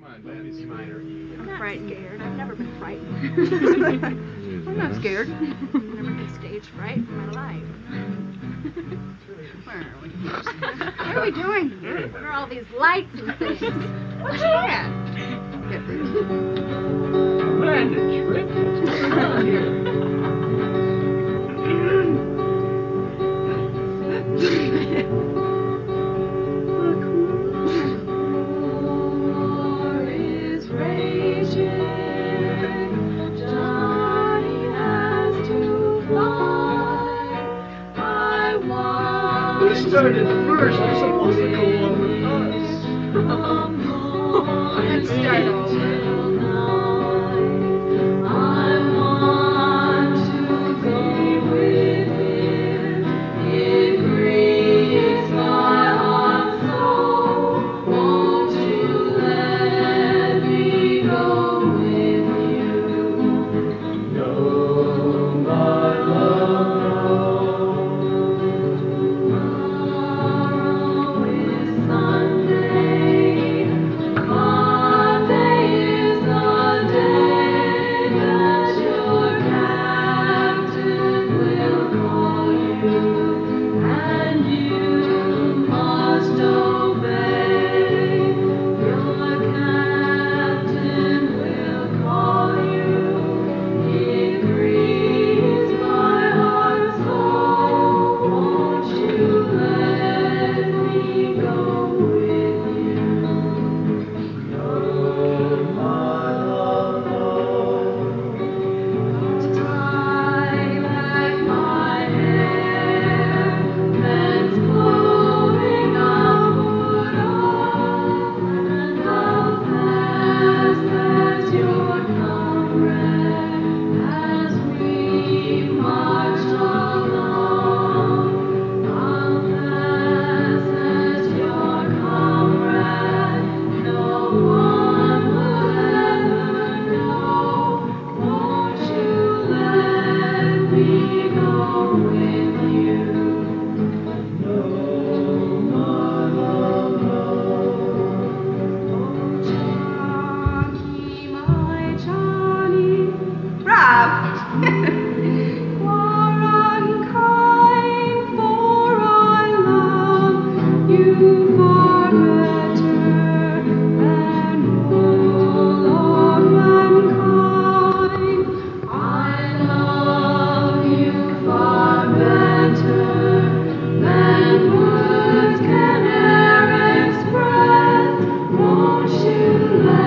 I'm frightened. Scared. I've never been frightened. I'm not scared. I've never had stage fright in my life. Where are we? What are we doing here? What are all these lights and things? What's that? Get rid of it. Amanda Tripp, what's going on here? We started first. You're supposed to go along with us. Let's start over. Won't you let